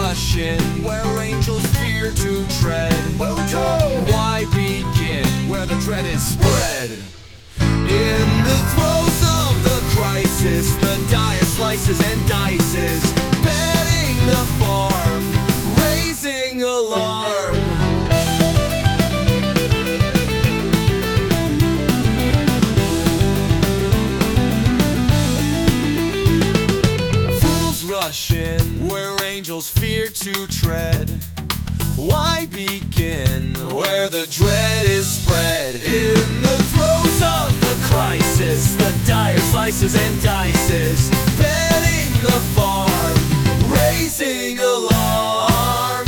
rushing where angels fear to tread. Where we go? Why begin where the dread is spread? In the throes of the crisis, the dire slices and dices, betting the farm, raising alarm. Fools rushing where angels fear to tread. Why begin where the dread is spread? In the throes of the crisis, the dire slices and dices, betting the farm, raising alarm.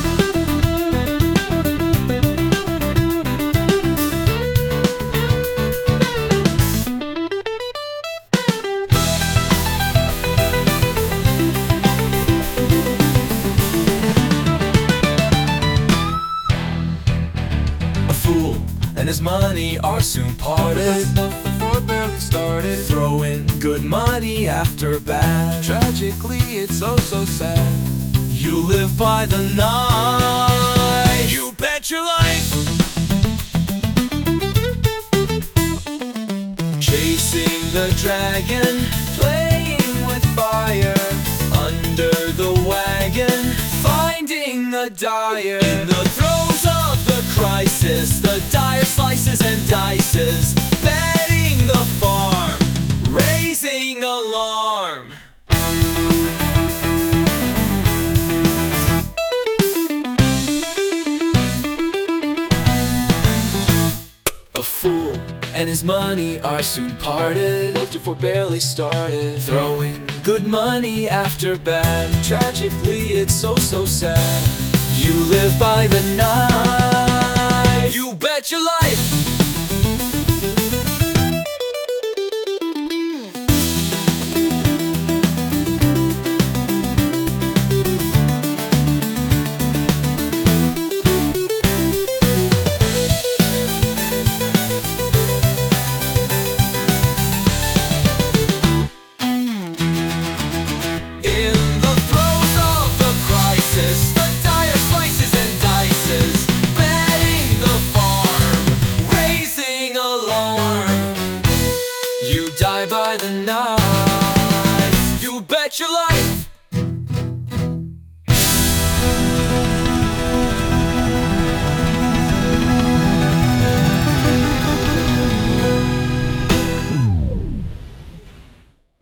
And his money are soon parted before barely started, throwing good money after bad. Tragically, it's so sad. You live by the night, you bet your life, chasing the dragon, playing with fire, under the wagon, finding the dyer. In the throes of the crisis, the dire slices and dices, betting the farm, raising alarm. A fool and his money are soon parted, looked for barely started, throwing good money after bad. Tragically, it's so sad. You live by the night, you bet your life, by the night, you bet your life.